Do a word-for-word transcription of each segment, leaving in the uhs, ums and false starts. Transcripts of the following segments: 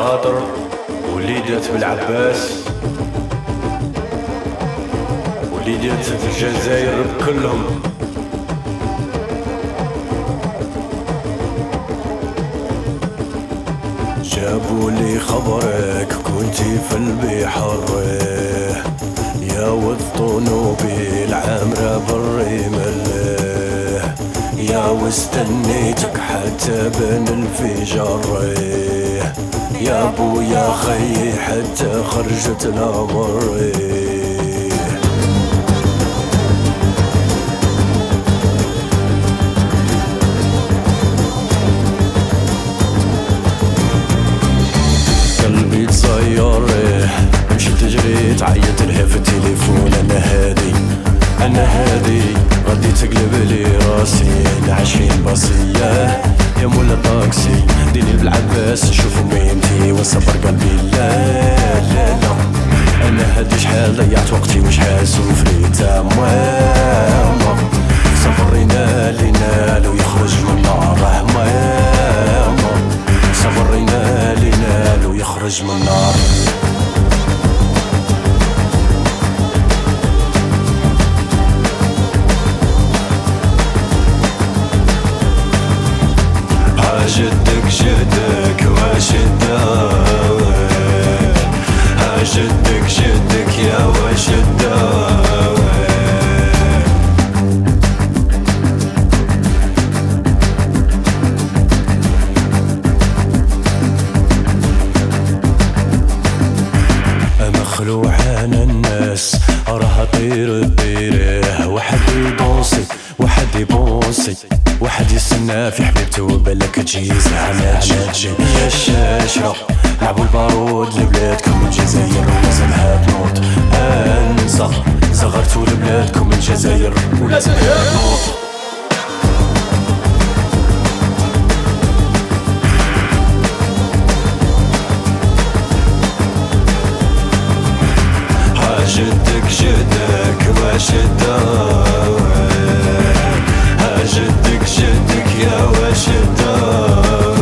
خاطر وليدات بالعباس وليدات الجزائر كلهم. جابوا لي خبرك كنتي في البحر يا وطنو بالعمرة بالرمل يا واستنيتك حتى بين الفجر يا ابو يا خي حتى خرجت الامر. قلبي تصير مشيت تجري تعيط لها في التليفون انا هادي انا هادي غادي تقلب لي راسي عشرين باصية يا مولا طاكسي ديني بالعباس شوفوا ميمتي وصبر قلبي لا لا لا انا هادي شحال ضيعت وقتي وشحال سوفريت ماما صبرينا لينا لو يخرج من النار ماما صبرينا لينا لو يخرج من النار. جدك جدك وشدك جدك جدك يا وشدك مخلوع عن الناس راها طير طيره واحد يدونسي واحد يبونسي واحد يستنى في حبيبته وبالك تجي زعما تجي يا الشاشرة لعبوا البارود لبلادكم الجزائر ولازمها تنوض انسى صغرتوا لبلادكم الجزائر ولازمها تنوض. جدك جدك وشدك جدك جدك يا وشدك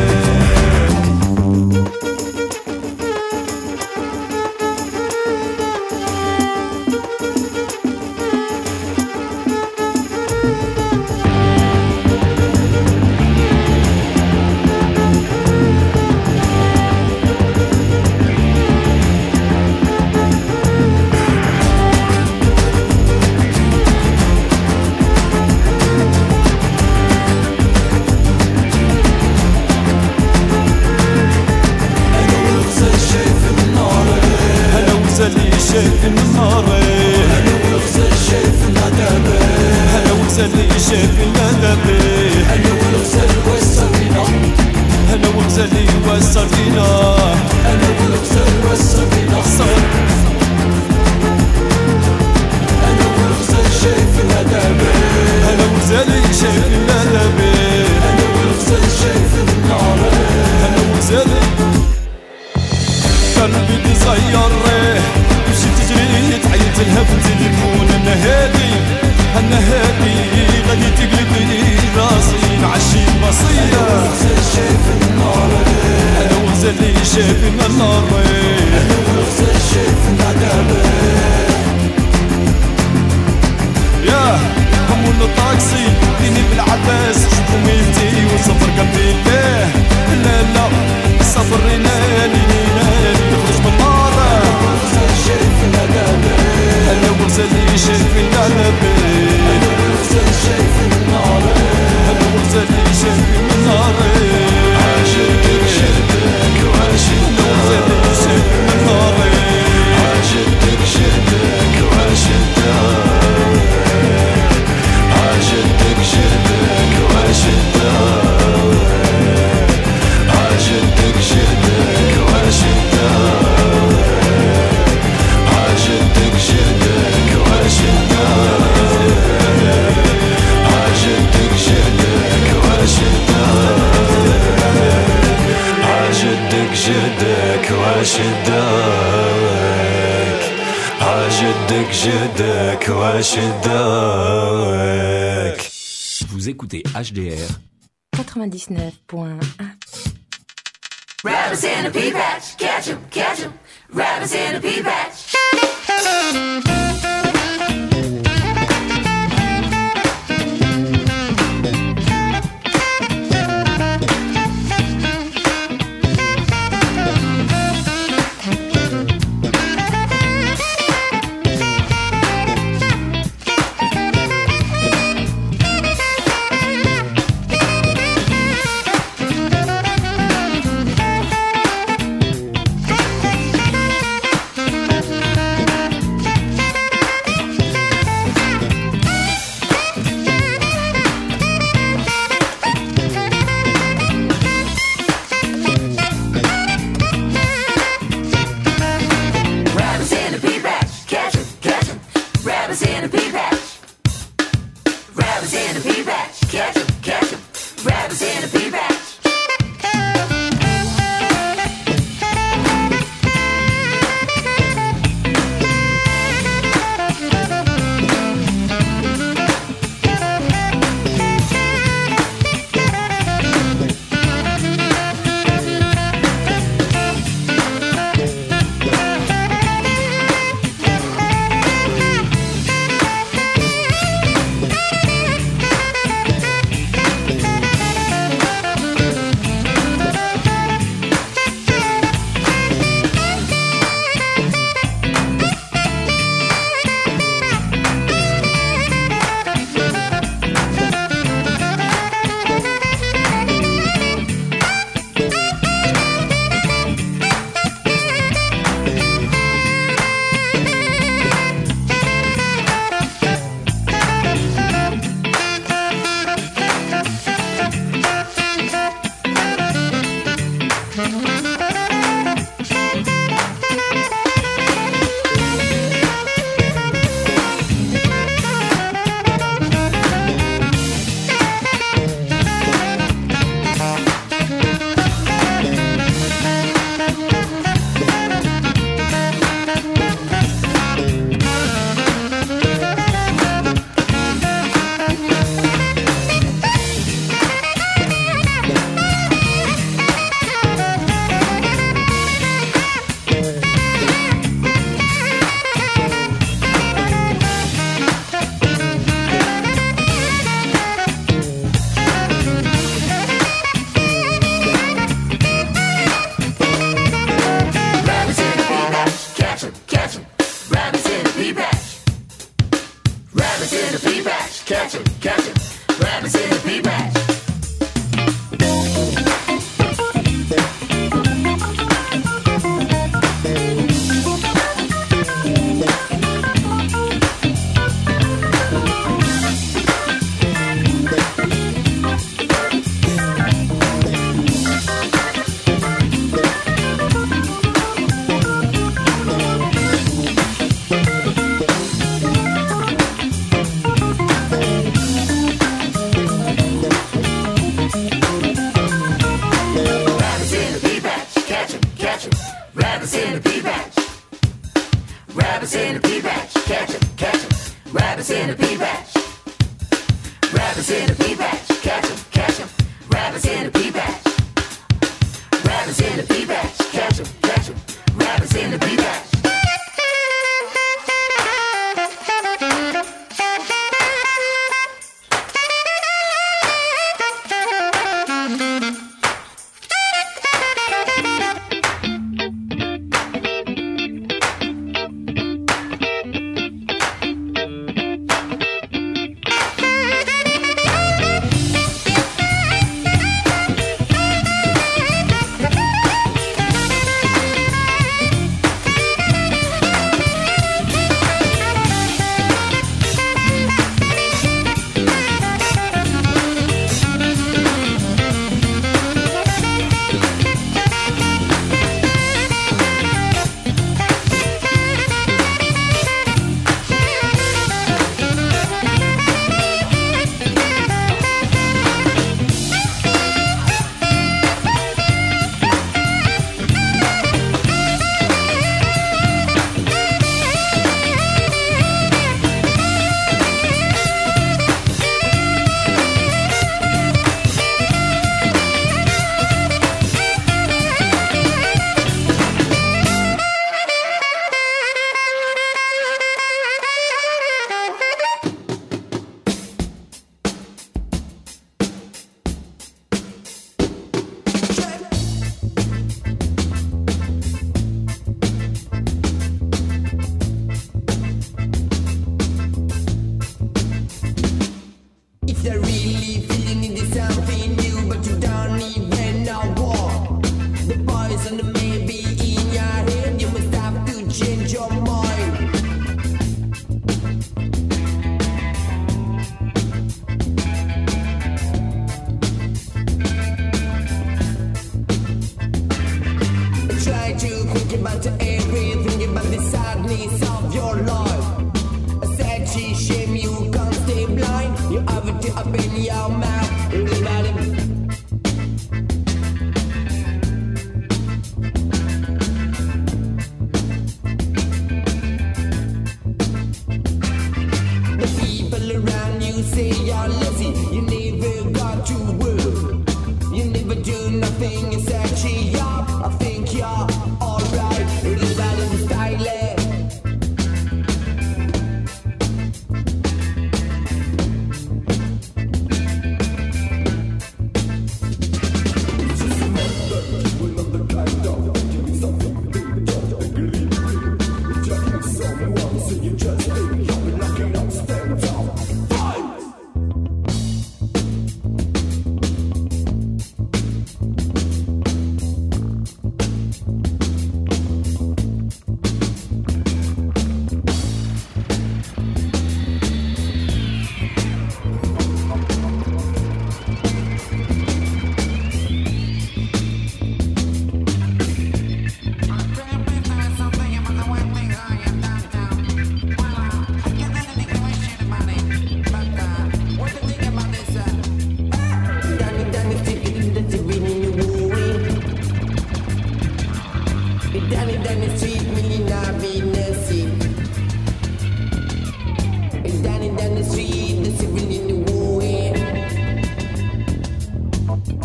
شايف النار انا وغزل شايف العذاب انا وغزل شايف العذاب انا وغزل والسفينة انا وغزل والسفينة انا وغزل والسفينة انا وغزل شايف العذاب انا وغزل شايف العذاب انا وغزل شايف النار انا وغزل قلبي تصير مشيت تجري تعيط لها في التليفون انا هادي انا هادي غادي تقلب لي راسي نعشي البصية انا وغزل شايف النار انا وغزل شايف النار انا وغزل شايف العذاب يا همون الطاكسي ديني بالعباس شوفوا ميتي وصبر قلبي لا لا لا صبرنا لينا نخرج من النار شايف العذاب انا وغزل شايف العذاب انا وغزل شايف النار انا وغزل شايف النار عاشقك شدك وشدك شايف النار عاشقك شدك وشدك عاشقك شدك وشدك عاشقك شدك وشدك عاشقك شدك وشدك عاشقك شدك وشدك عاشقك جدك وشدك عاشقك جدك وشدك. Vous écoutez H D R quatre-vingt-dix-neuf point un. Rabbits in a pea patch, catch 'em, catch 'em. Rabbits in a pea patch.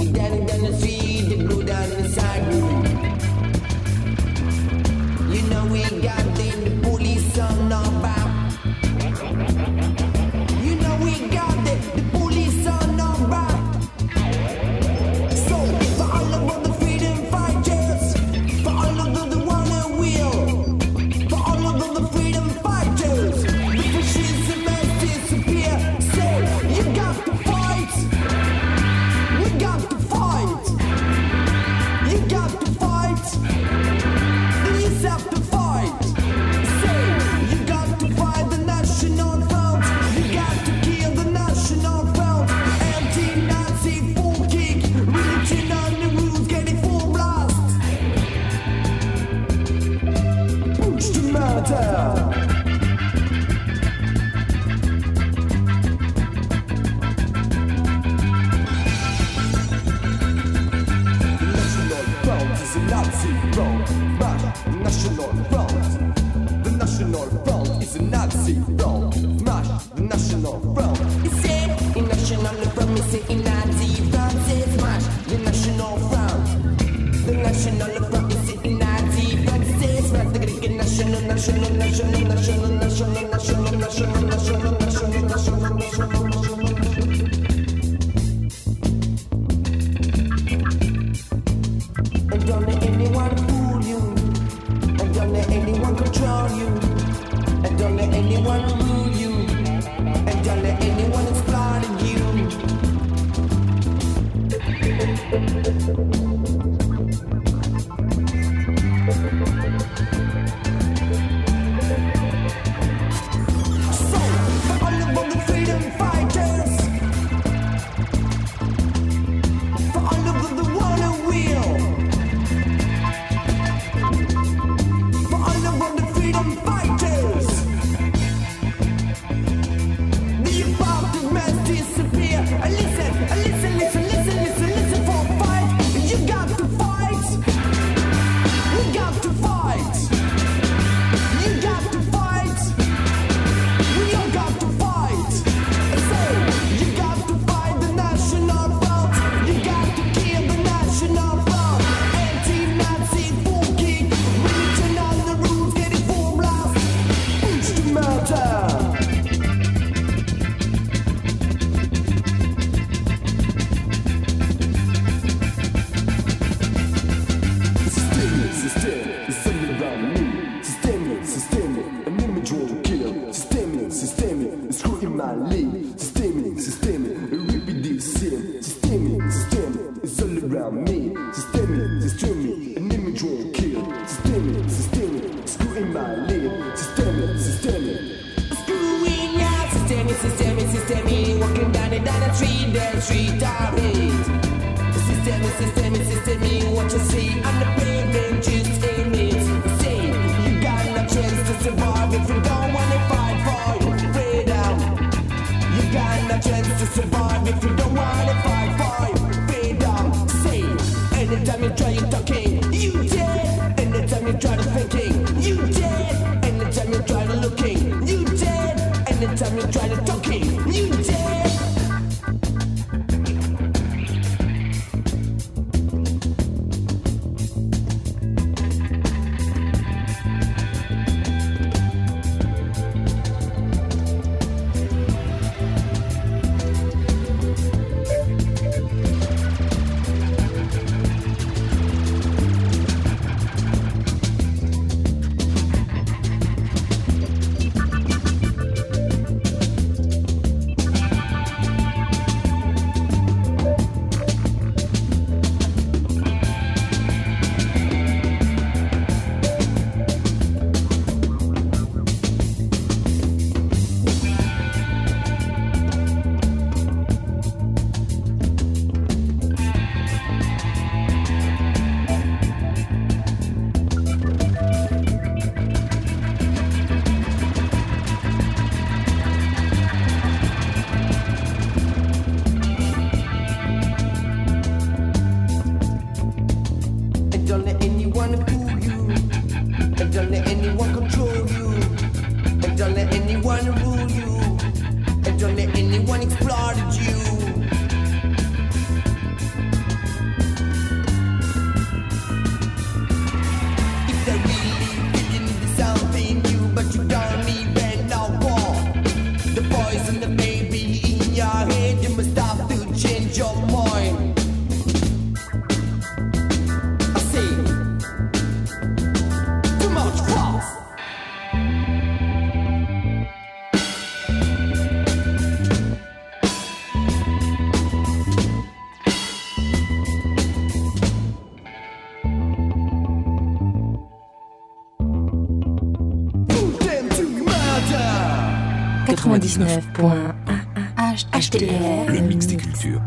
Down down the street, they blow down the side room. You know we got them, the police on our back. You know we got them, the police on our back. So for all of the freedom fighters, for all of the one who will, for all of the freedom fighters, the fascism must disappear. So you got to fight. We got to fight. You got to fight. You have to fight. Say you got to fight the national front. You got to kill the national front. Anti-Nazi full kick, religion on the rules, getting full blast. Push the matter. National front is a Nazi front. Smash the national front. He said in national front, he said in Nazi front, say smash the national front. The national front, he said in Nazi front, say smash the Greek national, national, national, national, national, national, national, national, national, national, national. And don't let anyone fool you. And don't let anyone control you. And don't let anyone rule you. And don't let anyone exploit you. So, for all of the freedom fighters, for all of the one who will, for all of the freedom fighters, the apartheid must disappear. Listen, listen, listen, listen, listen, listen for a fight. You got to fight. We got to fight. You got to fight. We all got to fight. So you got to fight the national front. You got to kill the national front. Anti-Nazi full kick, religion on the rules, getting full blast. Push the matter. Systemic, systemic, it's all around me. Systemic, systemic, an image won't kill. Systemic, systemic, it's screw in my lead. Systemic, systemic, a repeat the same. Systemic, systemic, it's all around me. Systemic, systemic, an image won't kill. Systemic, systemic, screw in my lead. Systemic, systemic. Screwing out, systemic, systemic, systemic. Walking down the down the street, the street of it. Systemic, systemic, systemic. What you see on the pavement, just aim it. Say you got no chance to survive if you don't wanna fight for your freedom. You got no chance to survive if you don't wanna fight for your freedom. Say anytime you try you talking, you dead. Anytime you try to thinking, you dead. Anytime you try to looking, you dead. Anytime you try to talking, you dead. quatre-vingt-dix-neuf point un H T R. Le mix des cultures.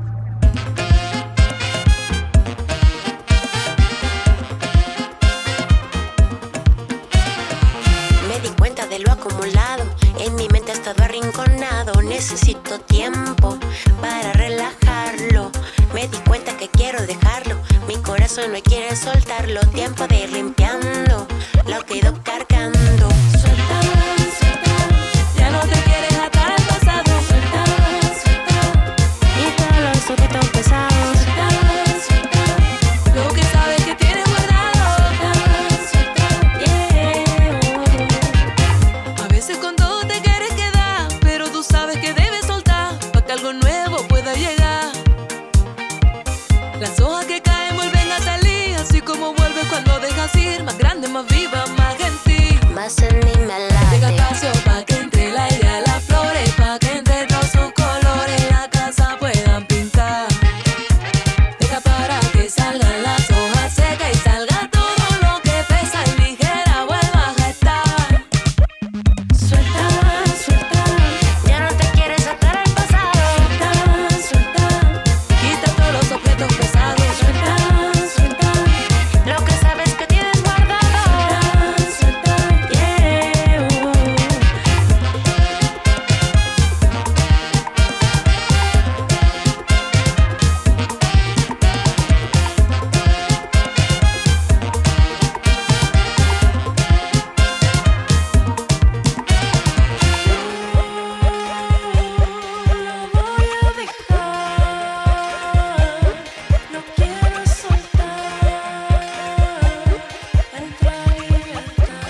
Me di cuenta de lo acumulado, en mi mente ha estado arrinconado. Necesito tiempo para relajarlo. Me di cuenta que quiero dejarlo, mi corazón no quiere soltarlo. Tiempo de ir limpiando lo que he ido cargando. Suelta, suelta, ya no te quieres atar al pasado. Suelta, suelta, quita los objetos pesados. Suelta, suelta, lo que sabes que tienes guardado. Suelta, suelta, yeah. A veces con todo te quieres quedar, pero tú sabes que debes soltar para que algo nuevo pueda llegar. Las hojas que caen vuelven a salir, así como vuelves cuando dejas ir. Más grande, más viva, más gentil. Más en mí me late. Deja espacio pa' que entre el aire a las flores, pa' que entre todos sus colores la casa puedan pintar. Deja para que salgan las hojas secas y salga todo lo que pesa y ligera vuelva a estar. Suelta, suelta, ya no te quieres atar al pasado. Suelta, suelta, quita todos los objetos pesados. Suelta, suelta, lo que sabes que tienes guardado. Suelta, suelta, yeah. No voy a dejar, no quiero soltar, entra libertad.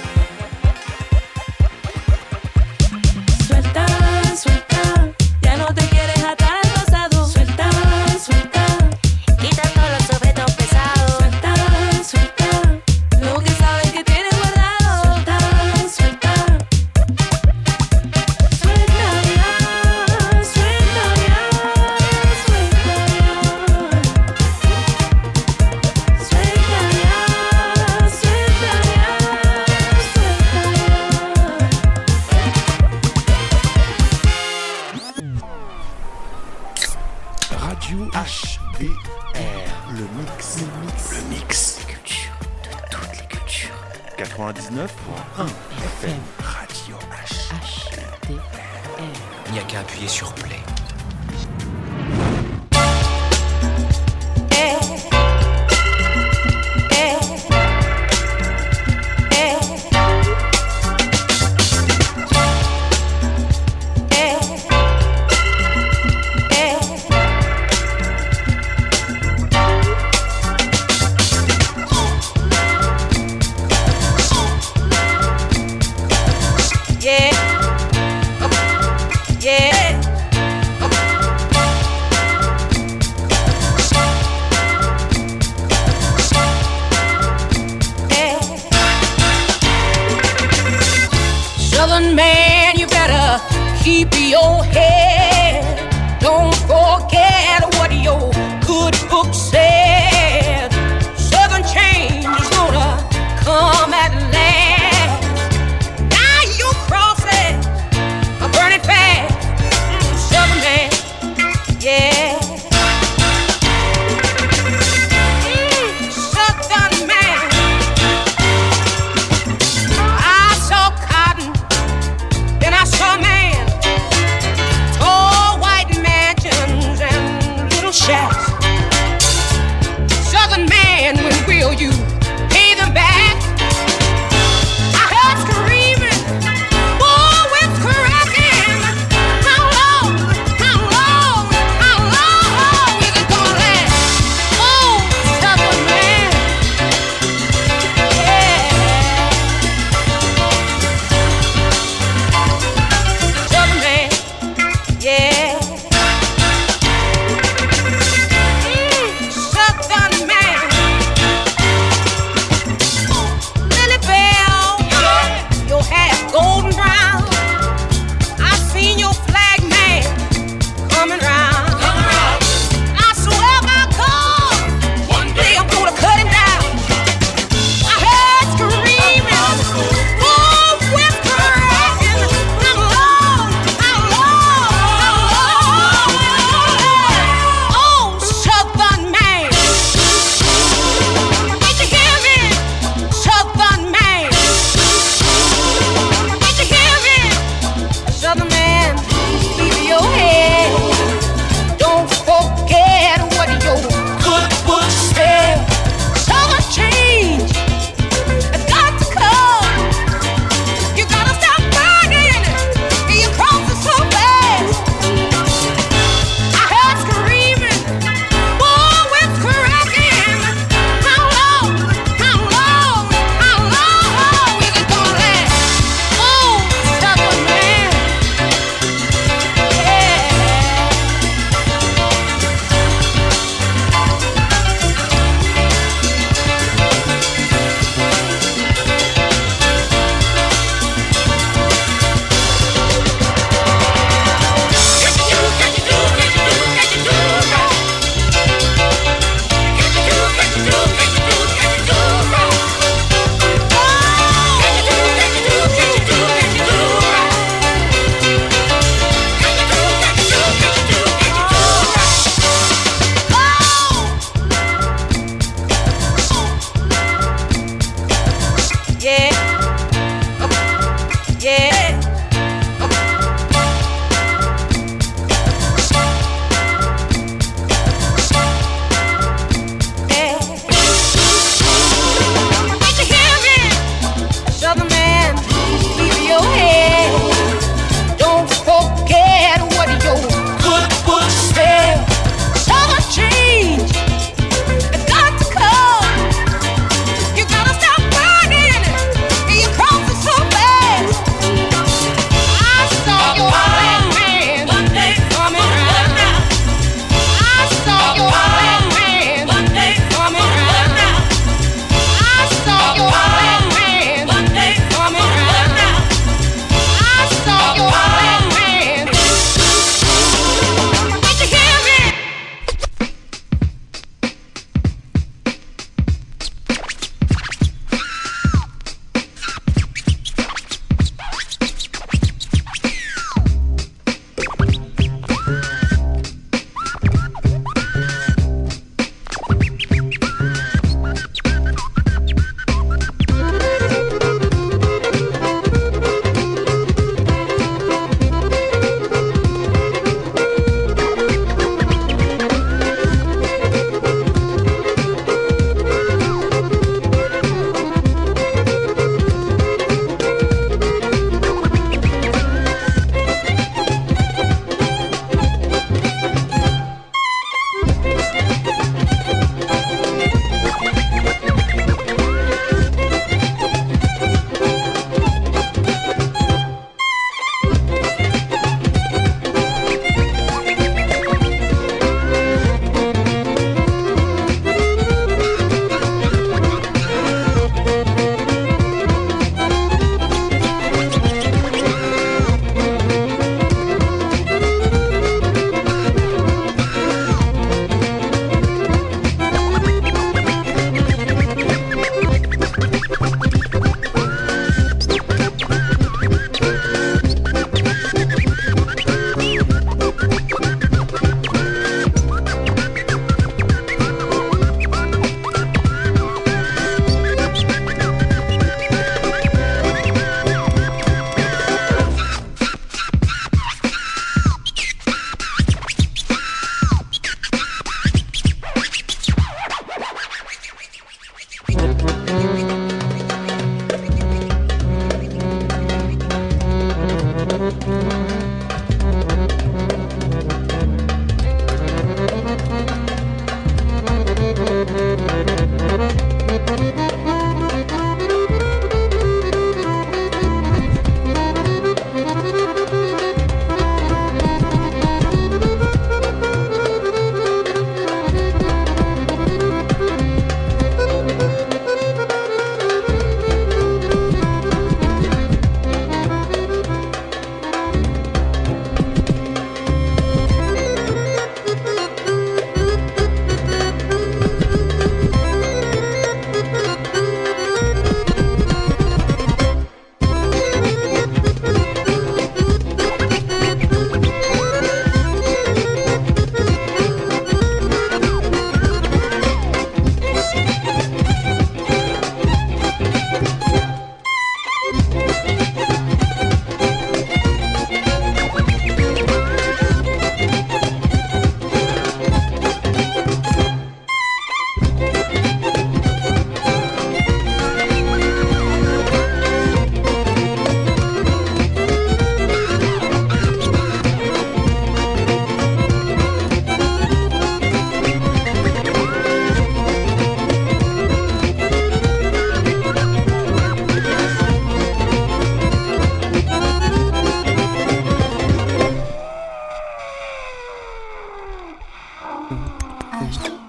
Suelta, suelta, ya no te quieres atar al pasado. Suelta, suelta, quita todos los objetos pesados. Suelta, suelta, lo que sabes que tienes guardado. Suelta, suelta, suelta ya, suelta ya, suelta ya, suelta ya, suelta ya, Radio H B R. Le mix. Le mix. Le mix. Les cultures. De toutes les cultures. quatre-vingt-dix-neuf point un F M. Radio H. H T R. Il n'y a qu'à appuyer sur play. Yeah. Yeah. Southern man, you better keep your head. Don't forget what your good book said. Southern change is gonna come at last. Now you crossing a burning path. Mm, Southern man, yeah. Mm, Southern man, I saw cotton, then I saw man, tall white mansions and little shacks. Southern man, when will you pay them back? I heard screaming, bullwhips cracking. How long, how long, how long is it gonna last? Oh, Southern man, yeah. Southern man, yeah. Mm, Southern man,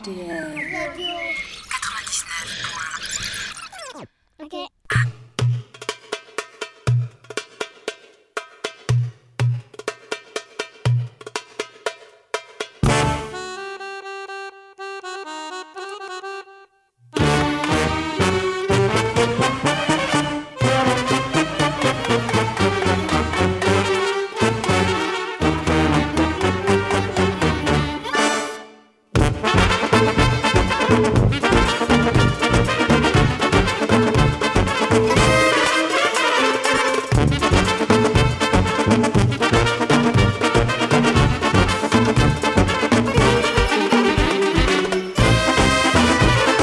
D R. Ok. Thank